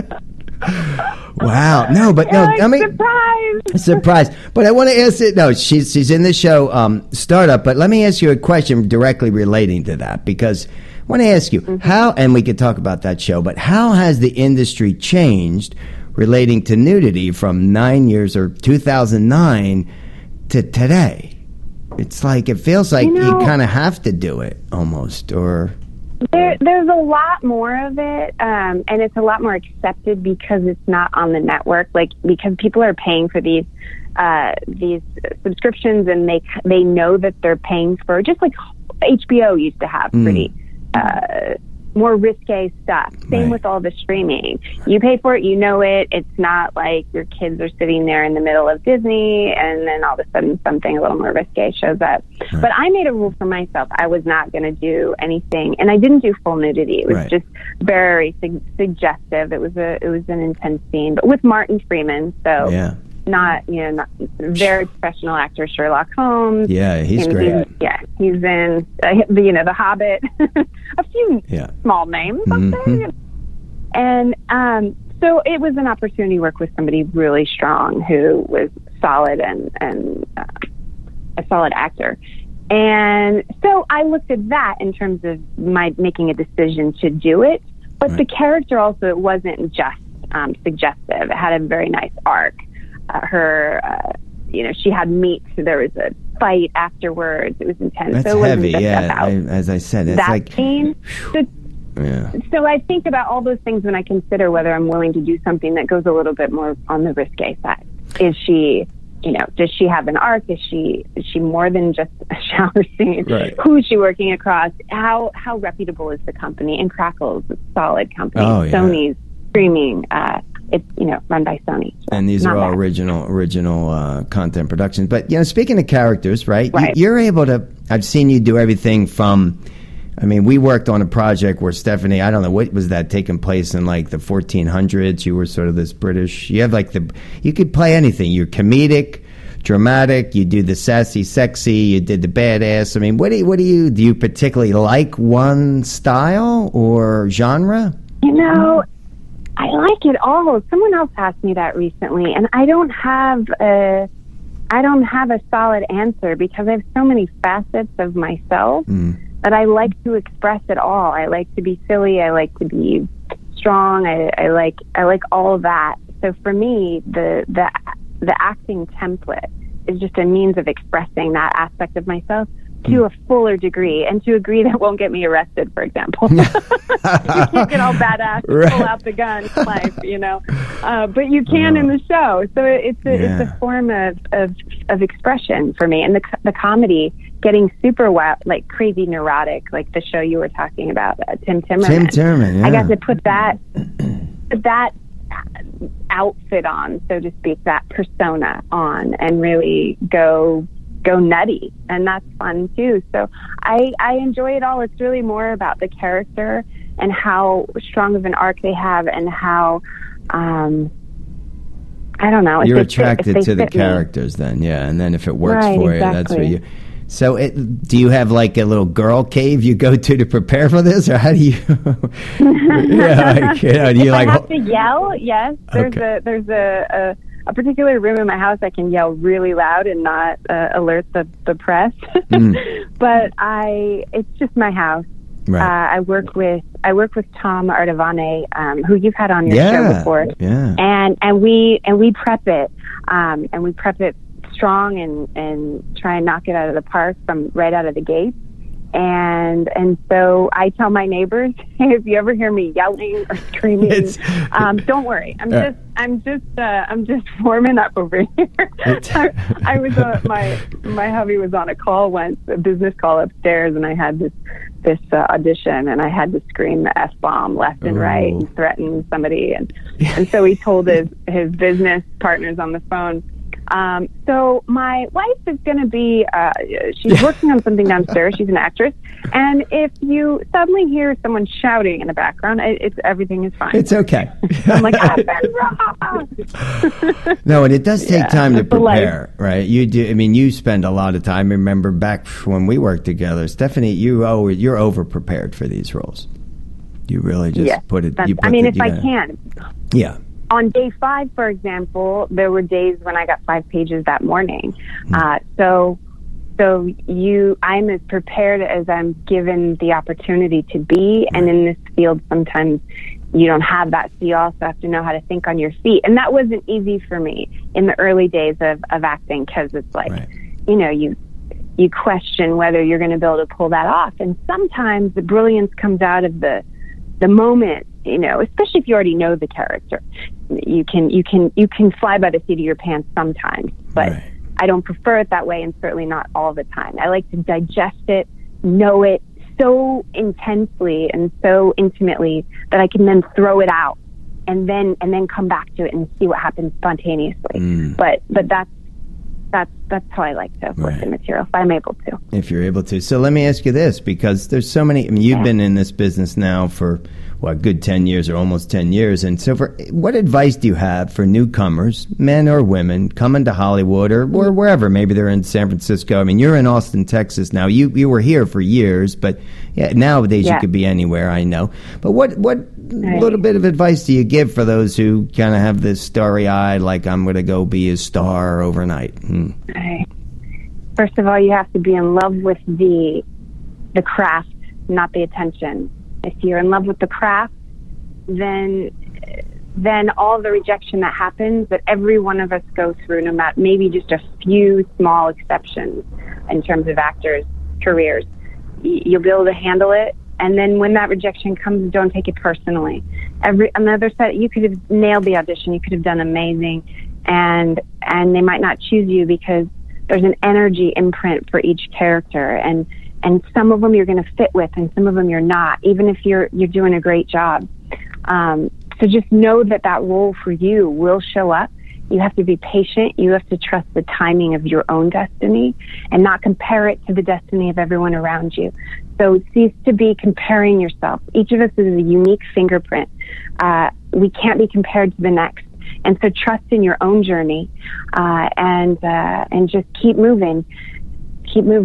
Wow. No, but no, like, I mean, surprise. Surprise. But I want to ask it. No, she's, she's in the show um, Startup, but let me ask you a question directly relating to that, because I want to ask you mm-hmm. how, and we could talk about that show, but how has the industry changed relating to nudity from nine years or two thousand nine to today? It's like, it feels like you, know, you kind of have to do it almost, or... There, there's a lot more of it, um, and it's a lot more accepted because it's not on the network, like, because people are paying for these uh, these subscriptions, and they they know that they're paying for, just like H B O used to have pretty... Mm. Uh, more risque stuff. Same right. with all the streaming. You pay for it, you know it. It's not like your kids are sitting there in the middle of Disney and then all of a sudden something a little more risque shows up. Right. But I made a rule for myself. I was not going to do anything, and I didn't do full nudity. It was right. just very su- suggestive. It was a it was an intense scene, but with Martin Freeman, so yeah. not you know not very professional actor Sherlock Holmes. Yeah, he's and great. He's, yeah, he's in uh, the you know the Hobbit. A few yeah. small names up mm-hmm. there. And um, so it was an opportunity to work with somebody really strong who was solid and, and uh, a solid actor. And so I looked at that in terms of my making a decision to do it. But right. the character also, it wasn't just um, suggestive. It had a very nice arc. Uh, her, uh, you know, she had meat. So there was a fight afterwards. It was intense. That's so it heavy, wasn't just yeah. about I, as I said, it's that like scene. So, yeah. so I think about all those things when I consider whether I'm willing to do something that goes a little bit more on the risque side. Is she, you know, does she have an arc? Is she is she more than just a shower scene? Right. Who is she working across? How how reputable is the company? And Crackle's a solid company. Oh, yeah. Sony's streaming. Uh, it's, you know, run by Sony. So and these are all bad. original original uh, content productions. But, you know, speaking of characters, right, right. You, you're able to, I've seen you do everything from, I mean, we worked on a project where Stephanie, I don't know, what was that taking place in like the fourteen hundreds? You were sort of this British, you have like the, you could play anything. You're comedic, dramatic, you do the sassy, sexy, you did the badass. I mean, what do you, what do you, do you particularly like one style or genre? You know, I like it all. Someone else asked me that recently, and I don't have a, I don't have a solid answer because I have so many facets of myself mm. that I like to express it all. I like to be silly. I like to be strong. I, I like I like all of that. So for me, the the the acting template is just a means of expressing that aspect of myself to a fuller degree, and to a degree that won't get me arrested, for example. You can't get all badass and right. pull out the gun in life, you know. Uh, but you can uh, in the show. So it's a, yeah. it's a form of, of of expression for me. And the the comedy, getting super wild, like crazy neurotic, like the show you were talking about, uh, Tim Timmerman. Tim Timmerman, yeah. I got to put that put that outfit on, so to speak, that persona on, and really go go nutty, and that's fun too. So I I enjoy it all. It's really more about the character and how strong of an arc they have, and how um I don't know. You're attracted fit, to the characters me. Then, yeah, and then if it works right, for exactly. you, that's what you. So, it, do you have like a little girl cave you go to to prepare for this, or how do you? yeah, like, you know, do you if like? I have to yell, yes. There's okay. a there's a, a a particular room in my house I can yell really loud and not uh, alert the the press. mm. But I, it's just my house. Right. Uh, I work with I work with Tom Artavane, um, who you've had on your yeah. show before, yeah. and and we and we prep it, um, and we prep it strong and and try and knock it out of the park from right out of the gate. And and so I tell my neighbors, hey, if you ever hear me yelling or screaming, um, don't worry. I'm uh, just I'm just uh, I'm just warming up over here. I, I was uh, my my hubby was on a call once, a business call upstairs, and I had this this uh, audition, and I had to scream the F bomb left and oh. right and threaten somebody, and and so he told his his business partners on the phone. Um, so my wife is going to be, uh, she's working on something downstairs. She's an actress. And if you suddenly hear someone shouting in the background, it, it's, everything is fine. It's okay. I'm like, I've been wrong. No, and it does take yeah, time to prepare, right? You do. I mean, you spend a lot of time. Remember back when we worked together, Stephanie, you oh, you're over prepared for these roles. You really just yes, put it, you put I mean, the, if I gotta, can. Yeah. On day five, for example, there were days when I got five pages that morning. Mm. Uh, so, so you, I'm as prepared as I'm given the opportunity to be. And in this field, sometimes you don't have that. So you also have to know how to think on your feet. And that wasn't easy for me in the early days of, of acting, because it's like, right. you know, you, you question whether you're going to be able to pull that off. And sometimes the brilliance comes out of the, the moment, you know, especially if you already know the character. You can you can you can fly by the seat of your pants sometimes, but right. I don't prefer it that way, and certainly not all the time. I like to digest it, know it so intensely and so intimately that I can then throw it out and then and then come back to it and see what happens spontaneously. Mm. But but that's that's that's how I like to work right. the material, if I'm able to. If you're able to. So let me ask you this, because there's so many. I mean, you've yeah. been in this business now for what, a good ten years or almost ten years. And so for what advice do you have for newcomers, men or women, coming to Hollywood or, or wherever? Maybe they're in San Francisco. I mean, you're in Austin, Texas now. You you were here for years, but yeah, nowadays yeah. you could be anywhere, I know. But what, what right. little bit of advice do you give for those who kind of have this starry-eye, like, I'm going to go be a star overnight? Hmm. Right. First of all, you have to be in love with the the craft, not the attention. If you're in love with the craft, then then all the rejection that happens, that every one of us go through, no matter maybe just a few small exceptions in terms of actors' careers, you'll be able to handle it. And then when that rejection comes, don't take it personally. Every on the other side, you could have nailed the audition, you could have done amazing, and and they might not choose you because there's an energy imprint for each character, and and some of them you're going to fit with, and some of them you're not, even if you're you're doing a great job. Um, so just know that that role for you will show up. You have to be patient. You have to trust the timing of your own destiny and not compare it to the destiny of everyone around you. So cease to be comparing yourself. Each of us is a unique fingerprint. Uh, we can't be compared to the next. And so trust in your own journey, uh, and, uh, and just keep moving. Keep moving.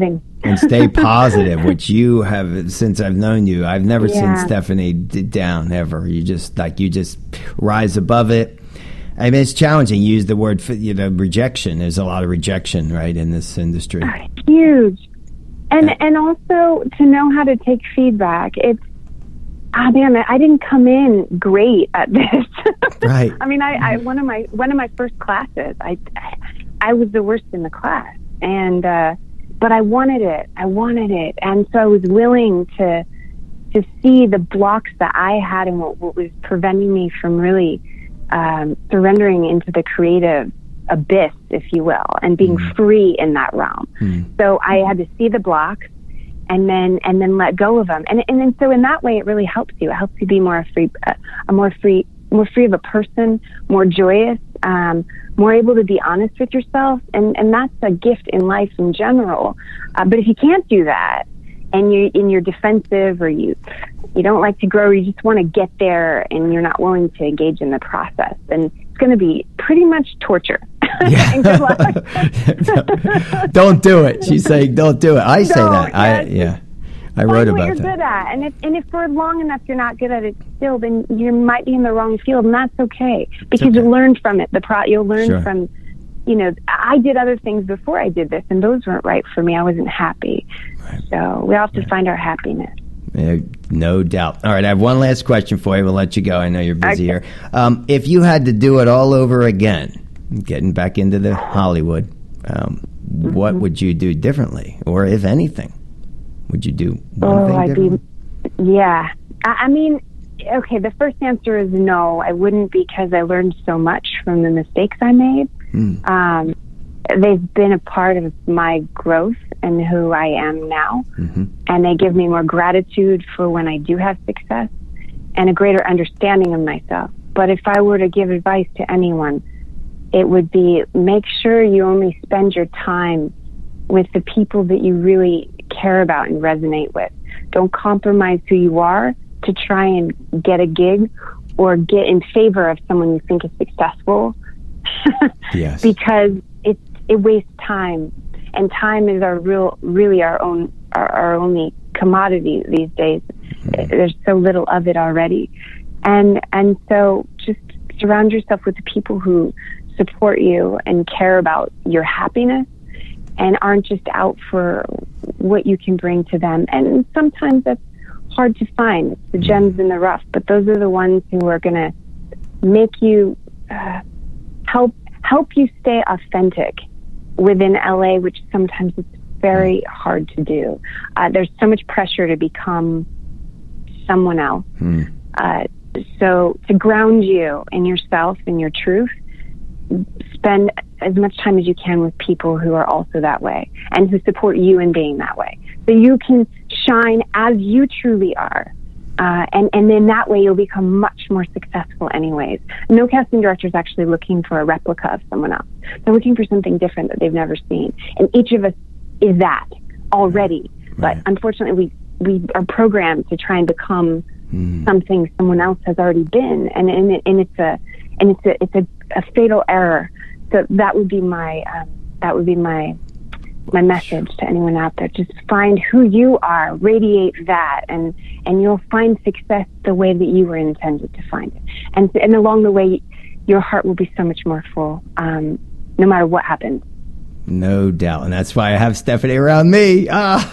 and stay positive, which you have since I've known you. I've never Yeah. seen Stephanie d- down ever. You just like you just rise above it. I mean, it's challenging. You use the word, you know, rejection. There's a lot of rejection, right, in this industry. Huge. And and also to know how to take feedback. It's, ah, man, I didn't come in great at this. Right. I mean, I, I one of my one of my first classes, I I was the worst in the class, and uh, but I wanted it. I wanted it, and so I was willing to to see the blocks that I had and what, what was preventing me from really um, surrendering into the creative abyss, if you will, and being mm. free in that realm. Mm. So I had to see the blocks and then and then let go of them. And and then so in that way, it really helps you. It helps you be more free, uh, a more free, more free of a person, more joyous, um, more able to be honest with yourself. And and that's a gift in life in general. Uh, but if you can't do that, and you and you're defensive, or you you don't like to grow, or you just want to get there, and you're not willing to engage in the process, then it's going to be pretty much torture. Yeah. And good luck. Don't do it. She's saying, don't do it. I say Don't, that. I yes. yeah. I wrote Find about what you're that. good at, and if and if for long enough you're not good at it still, then you might be in the wrong field, and that's okay because okay. you learn from it. The pro, you'll learn Sure. from, you know, I did other things before I did this, and those weren't right for me. I wasn't happy, right. So we all have to right. find our happiness. Yeah, no doubt. All right, I have one last question for you. We'll let you go. I know you're busy okay. here. Um, if you had to do it all over again, getting back into the Hollywood, um, mm-hmm. what would you do differently, or if anything? Would you do one oh, thing I'd differently? Be, yeah. I, I mean, okay, the first answer is no. I wouldn't, because I learned so much from the mistakes I made. Mm. Um, they've been a part of my growth and who I am now. Mm-hmm. And they give me more gratitude for when I do have success and a greater understanding of myself. But if I were to give advice to anyone, it would be make sure you only spend your time with the people that you really care about and resonate with. Don't compromise who you are to try and get a gig or get in favor of someone you think is successful. Yes. Because it it wastes time, and time is our real, really our own, our, our only commodity these days. Mm-hmm. There's so little of it already, and and so just surround yourself with the people who support you and care about your happiness, and aren't just out for what you can bring to them. And sometimes that's hard to find. It's the gems in the rough, but those are the ones who are going to make you uh, help help you stay authentic within L A, which sometimes it's very hard to do. Uh, there's so much pressure to become someone else. Mm. Uh, so to ground you in yourself and your truth, spend as much time as you can with people who are also that way and who support you in being that way, so you can shine as you truly are. Uh, and, and then that way you'll become much more successful anyways. No casting director is actually looking for a replica of someone else. They're looking for something different that they've never seen. And each of us is that already. Right. But unfortunately, we, we are programmed to try and become mm. something someone else has already been. And, and, it, and it's a, and it's a, it's a, a fatal error. So that would be my, um, that would be my, my message to anyone out there. Just find who you are, radiate that, and and you'll find success the way that you were intended to find it. And and along the way, your heart will be so much more full, um, no matter what happens. No doubt, and that's why I have Stephanie around me.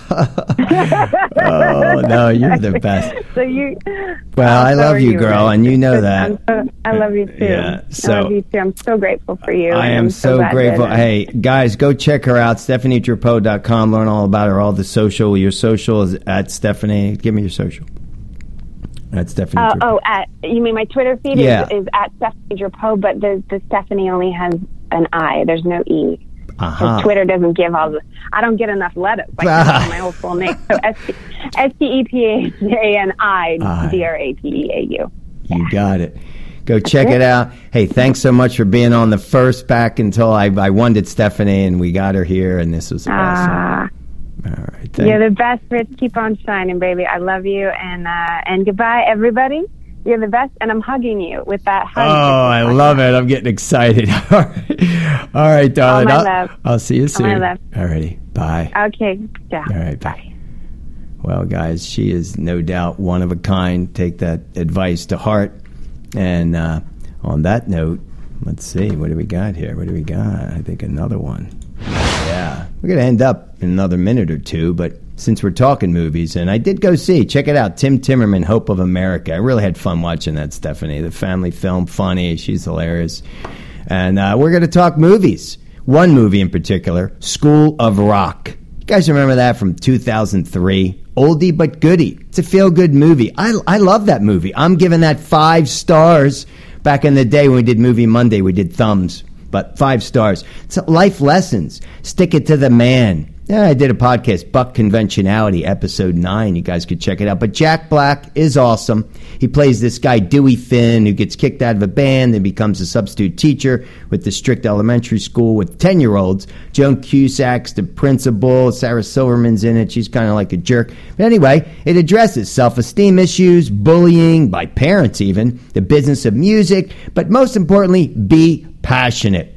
Ah. Oh no, you're the best. So you. Well, I so love you, you, girl, right? and you know that. So, I love you too. Yeah, so, I love you too. I'm so grateful for you. I am so, so grateful. Hey, guys, go check her out, Stephanie Drapeau dot com. Learn all about her, all the social. Your social is at Stephanie. Give me your social. At Stephanie. Uh, oh, at you mean my Twitter feed yeah. is, is at Stephanie Drapeau, but the the Stephanie only has an I. There's no E. Uh-huh. Twitter doesn't give all the. I don't get enough letters. I can't my whole full name. So S T E P H A N I D R A P E A U. You got it. Go check it out. Hey, thanks so much for being on the first back until I I wanted Stephanie and we got her here, and this was awesome. Uh, all right, you're the best, Rich. Keep on shining, baby. I love you, and uh, and goodbye, everybody. You're the best, and I'm hugging you with that hug. Oh, I love it. I'm getting excited. All right, All right darling. All my I'll, love. I'll see you soon. All my love. All righty. Bye. Okay. Yeah. All right. Bye. Well, guys, she is no doubt one of a kind. Take that advice to heart. And uh, on that note, let's see. What do we got here? What do we got? I think another one. Yeah. We're going to end up in another minute or two, but since we're talking movies, and I did go see, check it out, Tim Timmerman, Hope of America. I really had fun watching that, Stephanie. The family film, funny. She's hilarious. And uh, we're going to talk movies. One movie in particular, School of Rock. You guys remember that from two thousand three? Oldie but goodie. It's a feel-good movie. I, I love that movie. I'm giving that five stars. Back in the day when we did Movie Monday, we did thumbs. But five stars. It's life lessons. Stick it to the man. Yeah, I did a podcast, Buck Conventionality, episode nine. You guys could check it out. But Jack Black is awesome. He plays this guy, Dewey Finn, who gets kicked out of a band and becomes a substitute teacher with the strict elementary school with ten-year-olds. Joan Cusack's the principal. Sarah Silverman's in it. She's kind of like a jerk. But anyway, it addresses self-esteem issues, bullying, by parents even, the business of music, but most importantly, be passionate.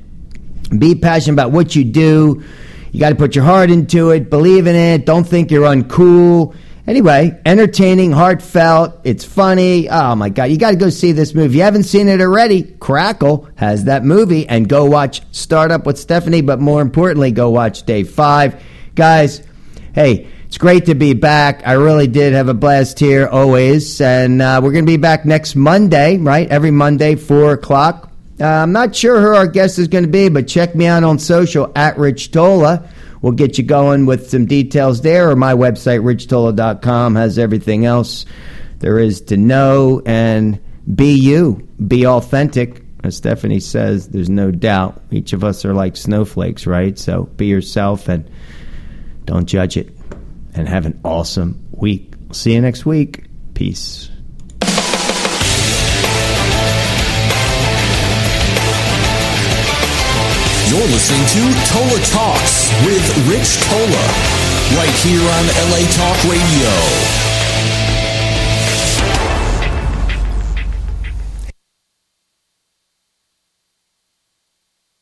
Be passionate about what you do. You got to put your heart into it, believe in it, don't think you're uncool. Anyway, entertaining, heartfelt, it's funny. Oh, my God, you got to go see this movie. If you haven't seen it already, Crackle has that movie, and go watch Startup with Stephanie, but more importantly, go watch Day five. Guys, hey, it's great to be back. I really did have a blast here, always, and uh, we're going to be back next Monday, right? Every Monday, four o'clock. Uh, I'm not sure who our guest is going to be, but check me out on social at Rich Tola. We'll get you going with some details there, or my website, rich tola dot com, has everything else there is to know. And be you. Be authentic. As Stephanie says, there's no doubt. Each of us are like snowflakes, right? So be yourself and don't judge it. And have an awesome week. See you next week. Peace. You're listening to Tola Talks with Rich Tola, right here on L A Talk Radio.